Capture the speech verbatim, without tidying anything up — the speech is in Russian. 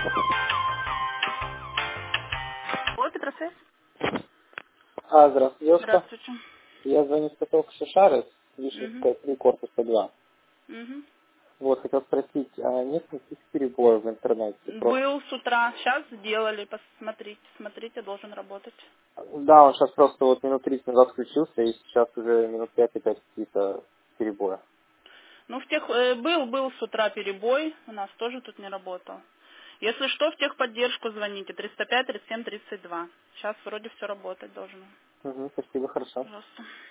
Алло, Петросвязь? А, здравствуйте, девушка. Здравствуйте. Я звоню с поселка Шишары, Угу. Вишенская, три, корпус сто два. Угу. Вот, хотел спросить, а нет никаких перебоев в интернете? Просто... Был с утра, сейчас сделали, посмотрите, смотрите, должен работать. Да, он сейчас просто вот минут тридцать назад включился, и сейчас уже минут пять опять какие-то перебои. Ну, в тех, э, был, был с утра перебой, у нас тоже тут не работал. Если что, в техподдержку звоните, триста пять тридцать семь тридцать два. Сейчас вроде все работать должно. Угу, спасибо, хорошо. Пожалуйста.